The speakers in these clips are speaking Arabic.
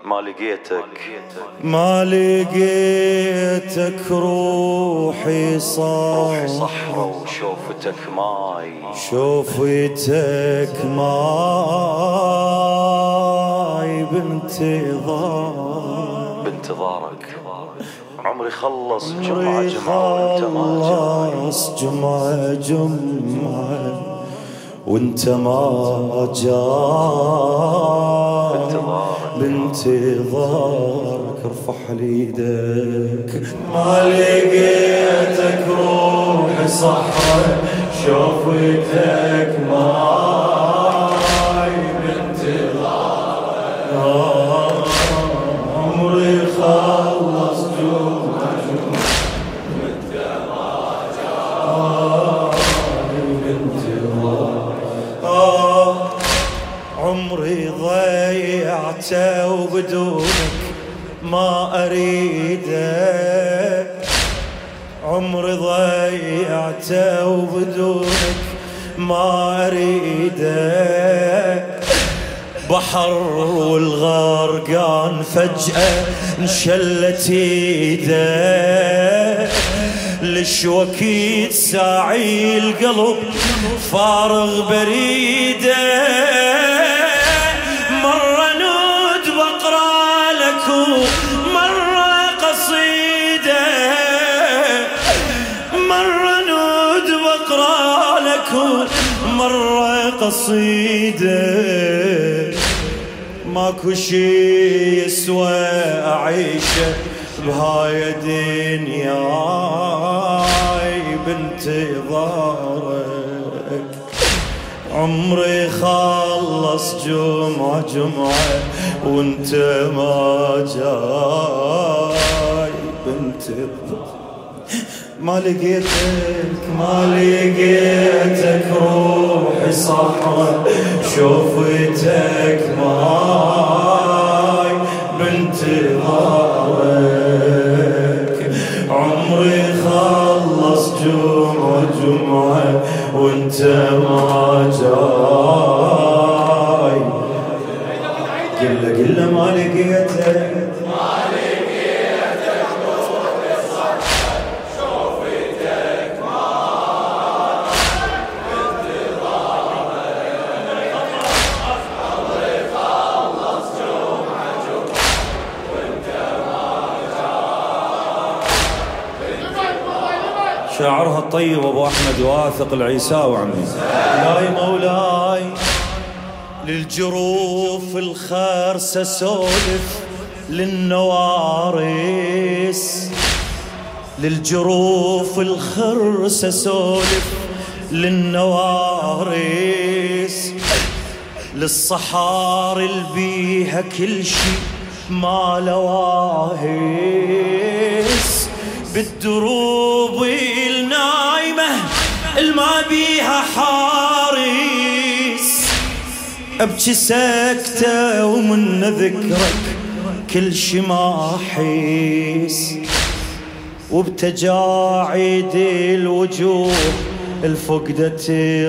ما لقيتك روحي صحرا وشوفتك ماي بانتظارك عمري خلص جمعة وانت ما جاي بانتظارك ارفع لي ايدك. ما لقيتك روحي صحرا شوفتك ماي بانتظارك عمري خلص جمعة وانت ما جاي بانتظارك عمري ضيعته وبدونك ما أريدك عمري ضيعته وبدونك ما أريدك بحر والغرقان فجأة انشلت ايدك للشوكيد ساعي القلب فارغ بريده مرة نود بقرا لك مرة قصيدة مرة نود بقرا لك مرة قصيدة ماكو شي يسوى أعيشه بهاي دنياي بانتظارك عمري خلص جمعة وانت ما جاي بانتظارك ما لقيتك روحي صحرا شوفتك ماي بانتظارك عمري خلص جمعة وانت ما جاي قل ما لقيتك شاعرها الطيب ابو احمد واثق العيساوي عمي. مولاي مولاي للجروف الخرسة سولف للنوارس للجروف الخرسة سولف للنوارس للصحاري البيها كل شي ما لواهس بالدروب النايمة الما بيها حارس ابكي سكتة ومن ذكرك كل شي ما احس وبتجاعيد الوجوه الفقدة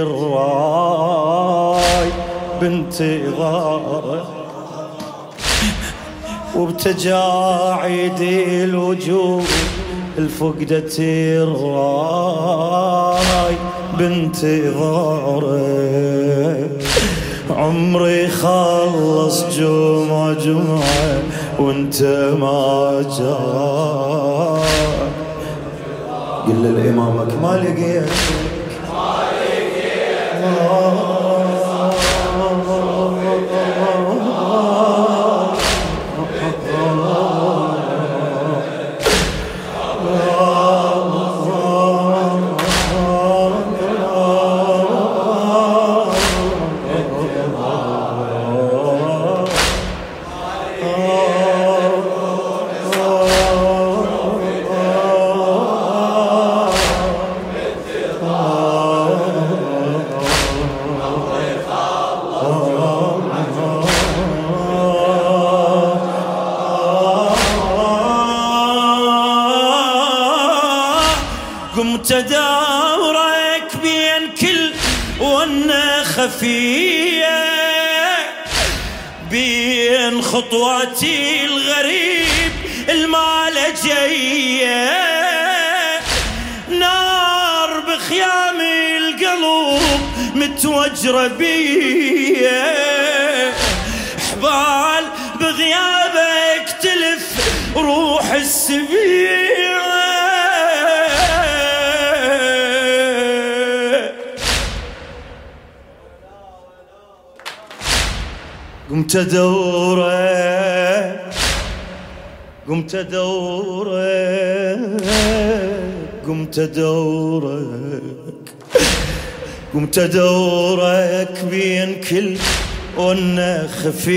الراي بانتظارك وبتجاعيد الوجوه الفقدة الراي بانتظارك عمري خلص جمعة وانت ما جاء قل لإمامك ما لقيتك قمت دورك بين كل ونه خفية بين خطواتي الغريب المال جاية، نار بخيام القلب متوجرة بيه، حبال بغيابك تلف روح السبيع. قمت ادورك قمت ادورك قمت ادورك قمت ادورك بين كل ونة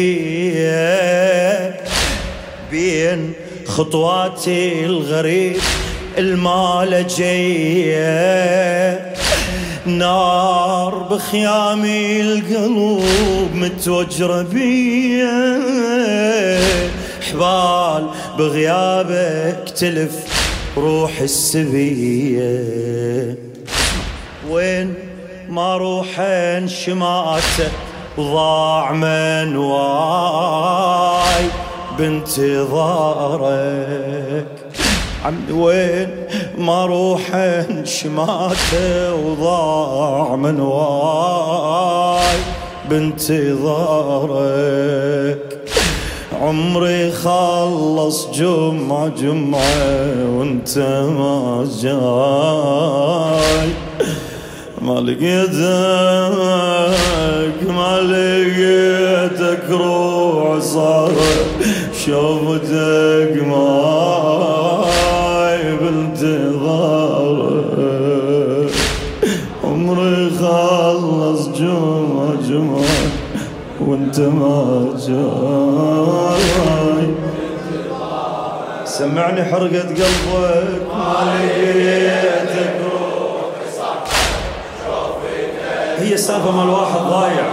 خفية، بين خطواتي الغريب المال جاية، نار بخيامي القلب متوجرة بيه، حبال بغيابك تلف روح السبية. وين ما روح انشماته وضاع من واي بانتظارك، عمي وين ما روح انشماته وضاع من واي بانتظارك. عمري خلص جمعة جمعة وانت ما جاي، ما لقيتك ما لقيتك روح صارت شوفتك ماي بانتظارك. عمري خلص جمعة جمعة وانت ما جاي، سمعني حرقة قلبك ما لقيتك روح صارت شوفتك. هي سالفة ما الواحد ضايع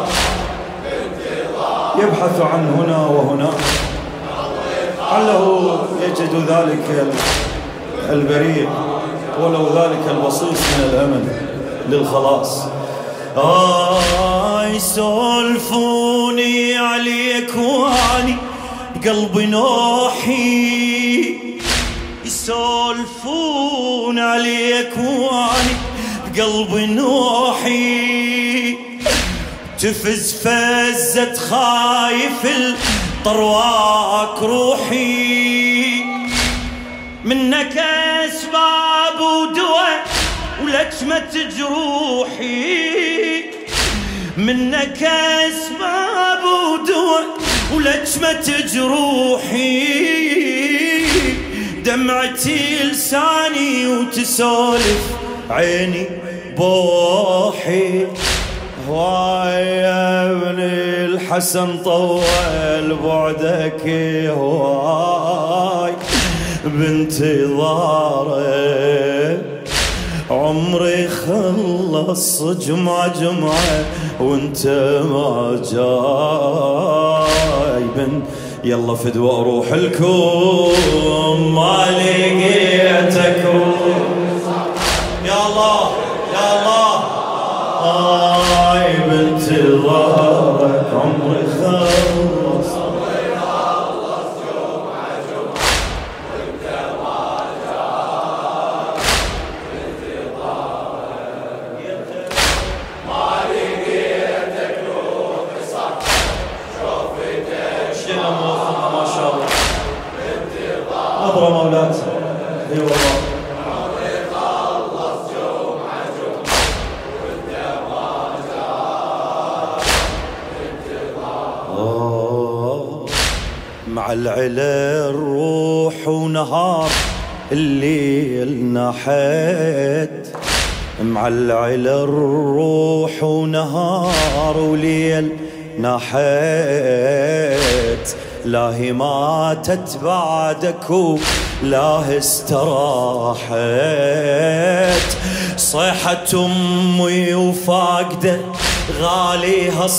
يبحث عن هنا وهنا، لعله يجد ذلك البريء ولو ذلك البسيط من الأمل للخلاص. يسولفوني عليك واني بقلبي نوحي، يسولفون عليك واني بقلبي نوحي، تفز فزة خايف الطرواك روحي، منك أسباب ودواء ولجمة جروحي، منك أسباب ودواء ولجمة جروحي، دمعتي لساني وتسولف عيني بوحي. هواي يا ابن الحسن طول بعدك هواي بانتظارك، عمري خلص جمعة جمعة وانت ما جاي. يلا فدوى روح الكون ما لقيتك يا الله يا الله بانتظارك. عمري خلص جمعة جمعة وانت ما جاي بانتظارك، ما لقيتك روح صح شوفتك شنو موفقة ما شاء الله بانتظارك. نظرة مولاتي اي والله. مع العلا الروح ونهار الليل نحت، مع العلا الروح ونهار وليل نحت، لاهي ماتت بعدك ولا استراحت، صيحة أمي وفاقدة غاليها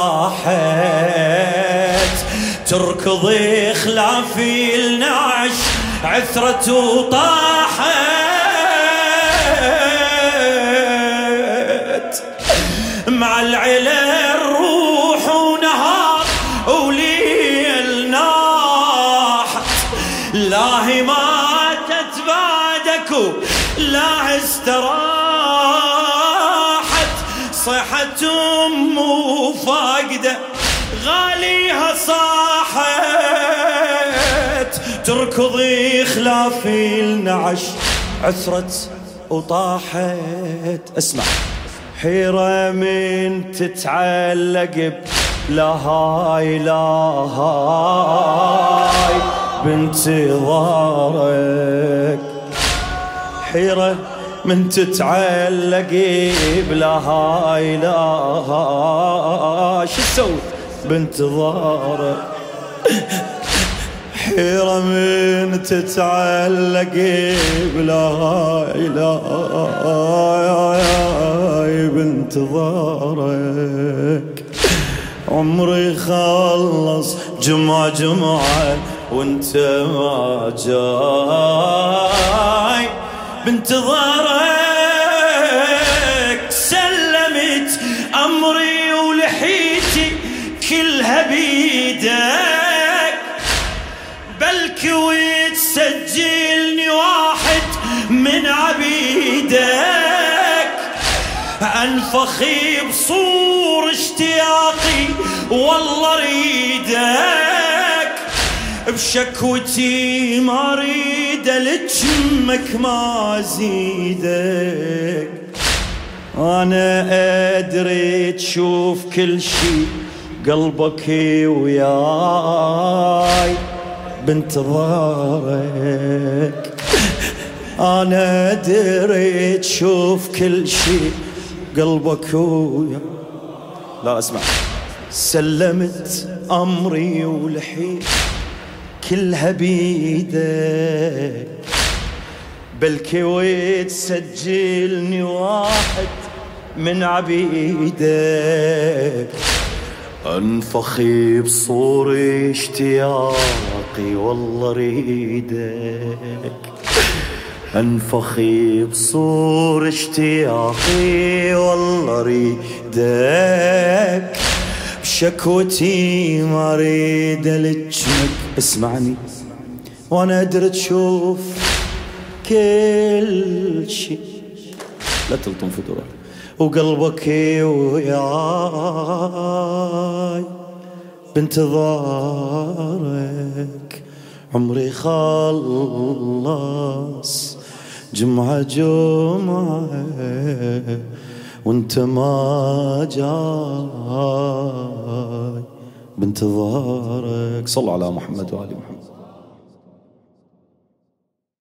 صاحت، تركضي خلافي النعش عثرة وطاحت، مع العلا الروح ونهار وليل استراحت صيحة أم وفاقدة غاليها صاحت تركضي خلاف النعش عثرت وطاحت. اسمع حيرة من تتعلق بلهاي لهاي بانتظارك، حيرة من تتعلق بلهاي لهاي شو تسوي بانتظارك، حيرة من تتعلق بلهاي لهاي بانتظارك. عمري خلص جمعة جمعة وانت ما جاي بانتظارك. سلمت أمري ولحيتي كلها بيدك، بالكويت سجلني واحد من عبيدك. أنفخي بصور اشتياقي والله ريدك، بشكوتي ما اريد لجمك ما زيدك. انا ادري تشوف كل شي قلبك وياي بانتظارك. انا ادري تشوف كل شي قلبك وياي. لا اسمع. سلمت امري ولحيت كلها بيدك، بالكويت سجلني واحد من عبيدك. انفخي بصور اشتياقي والله ريدك، انفخي بصور اشتياقي والله ريدك. بشكوتي ما اريد لجمك اسمعني، وانا ادري تشوف كل شي لا تلطم في دورك وقلبك وياي بانتظارك. عمري خلص جمعة جمعة وانت ما جاي بانتظارك. صلوا على محمد وآل محمد.